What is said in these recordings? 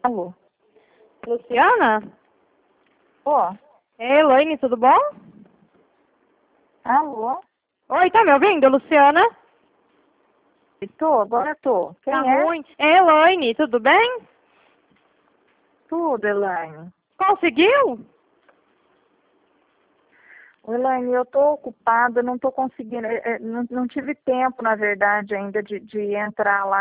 Alô? Luciana? Ô, Ei, Elaine, tudo bom? alô? Oi, tá me ouvindo, Luciana? Tô, agora tô. Quem Tá é? ruim. Ei, Elaine, tudo bem? Tudo, Elaine. Conseguiu? Elaine, eu tô ocupada, não tô conseguindo, não tive tempo, na verdade, ainda de entrar lá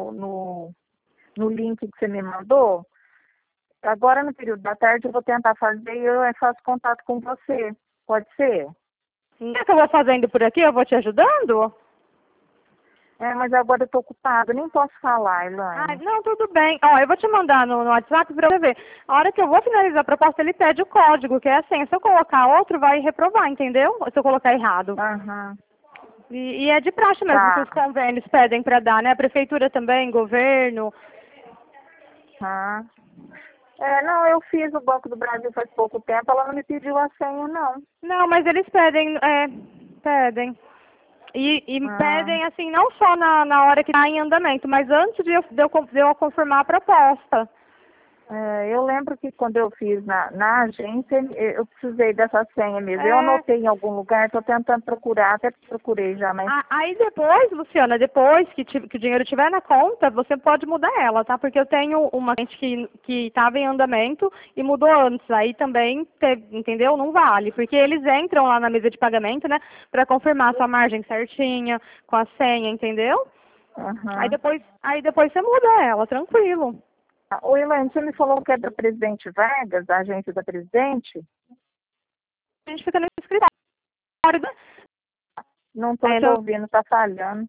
no link que você me mandou. Agora, no período da tarde, eu vou tentar fazer e eu faço contato com você. Pode ser? O que eu vou fazendo por aqui? Eu vou te ajudando? Mas agora eu tô ocupada, nem posso falar, Ah, Elaine. não, tudo bem. Ó, eu vou te mandar no WhatsApp pra você ver. A hora que eu vou finalizar a proposta, ele pede o código, que é assim. Se eu colocar outro, vai reprovar, entendeu? Se eu colocar errado. Aham, E é de praxe mesmo que tá. os convênios pedem para dar, né? A prefeitura também, governo. Tá. Não, eu fiz o Banco do Brasil faz pouco tempo, ela não me pediu a senha, não. Não, mas eles pedem, pedem. E Ah, pedem, assim, não só na hora que está em andamento, mas antes de eu confirmar a proposta. eu lembro que quando eu fiz na agência, eu precisei dessa senha mesmo. Eu É, anotei em algum lugar, estou tentando procurar, até procurei já, mas aí depois, Luciana, depois que o dinheiro estiver na conta, você pode mudar ela, tá? Porque eu tenho uma gente que estava em andamento e mudou antes. Aí também, entendeu? Não vale. Porque eles entram lá na mesa de pagamento, né? Para confirmar a sua margem certinha, com a senha, entendeu? Aí aham. depois, aí depois você muda ela, tranquilo. Ô, Elaine, você me falou que é da Presidente Vargas, da agência da Presidente? A gente fica no escritório. Não estou É, te ouvindo, está falhando.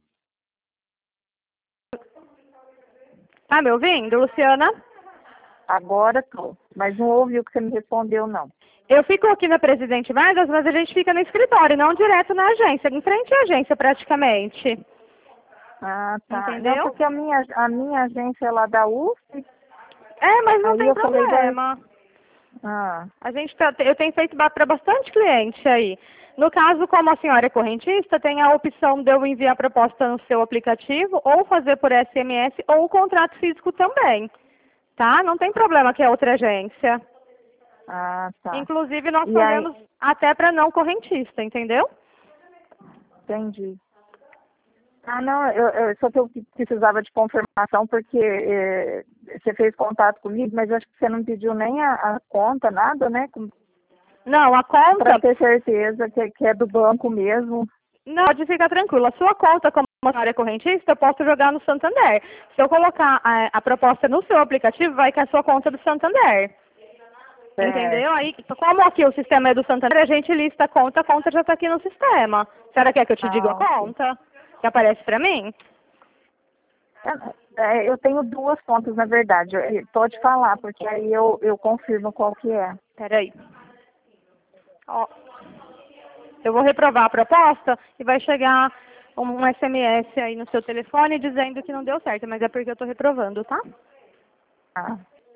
tá me ouvindo, Luciana? Agora estou, mas não ouvi o que você me respondeu, não. Eu fico aqui na Presidente Vargas, mas a gente fica no escritório, não direto na agência, em frente à agência praticamente. Ah, tá. Não, Entendeu? porque a minha agência é lá da UF, É, mas não aí tem eu falei, problema. ah, Eu tenho feito para bastante cliente aí. No caso, como a senhora é correntista, tem a opção de eu enviar a proposta no seu aplicativo, ou fazer por SMS, ou o contrato físico também. Tá? Não tem problema que é outra agência. tá. Inclusive, nós E aí, fazemos até para não correntista, entendeu? entendi. Ah, não, eu só que eu precisava de confirmação porque você fez contato comigo, mas acho que você não pediu nem a conta, nada, né? Não, a Para conta, ter certeza que é do banco mesmo. não, pode ficar tranquila. A sua conta, como uma área correntista, eu posso jogar no Santander. Se eu colocar a proposta no seu aplicativo, vai com a sua conta do Santander. Entendeu? Certo. Aí, como aqui o sistema é do Santander, a gente lista a conta já está aqui no sistema. A senhora quer que eu te diga a Ah, ok. conta? Que aparece para mim? Eu tenho duas contas, na verdade. Pode falar, porque aí eu confirmo qual que é. Peraí. Ó, eu vou reprovar a proposta e vai chegar um SMS aí no seu telefone dizendo que não deu certo, mas é porque eu estou reprovando, tá? Ah,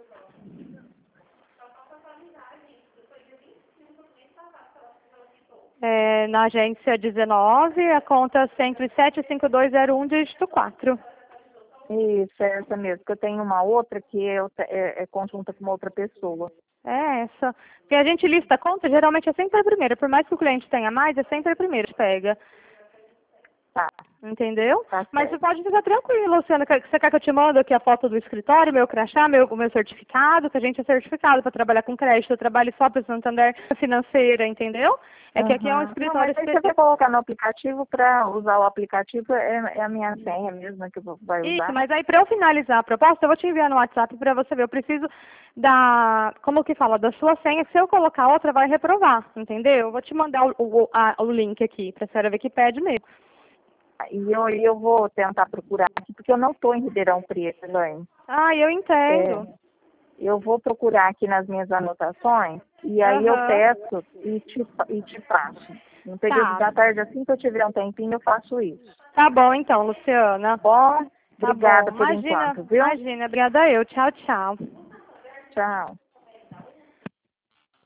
É, na agência 19, a conta 107-5201, dígito 4. isso, é essa mesmo. Que eu tenho uma outra que é conjunta com uma outra pessoa. É essa. Porque a gente lista a conta, geralmente é sempre a primeira. Por mais que o cliente tenha mais, é sempre a primeira que pega. Tá, Entendeu? tá Mas você certo. pode ficar tranquilo, Luciana. Você quer que eu te mande aqui a foto do escritório, meu crachá, o meu certificado, que a gente é certificado para trabalhar com crédito. Eu trabalho só para Santander financeira, entendeu? É que aqui é um Uhum. Não, escritório mas aí você vai especial. colocar no aplicativo, para usar o aplicativo, é a minha senha mesmo que vai Isso, usar. mas aí para eu finalizar a proposta, eu vou te enviar no WhatsApp para você ver. Eu preciso como que fala, da sua senha. Se eu colocar outra, vai reprovar, entendeu? Eu vou te mandar o link aqui para a senhora ver que pede mesmo. E eu vou tentar procurar aqui, porque eu não estou em Ribeirão Preto, Elaine. Ah, eu É, entendo. eu vou procurar aqui nas minhas anotações, e aí eu Aham. peço e te faço. No período Tá. da tarde, assim que eu tiver um tempinho, eu faço isso. Tá bom então, Luciana. Bom, Tá bom. obrigada por Imagina, enquanto, viu? imagina. Obrigada eu. Tchau, tchau. Tchau.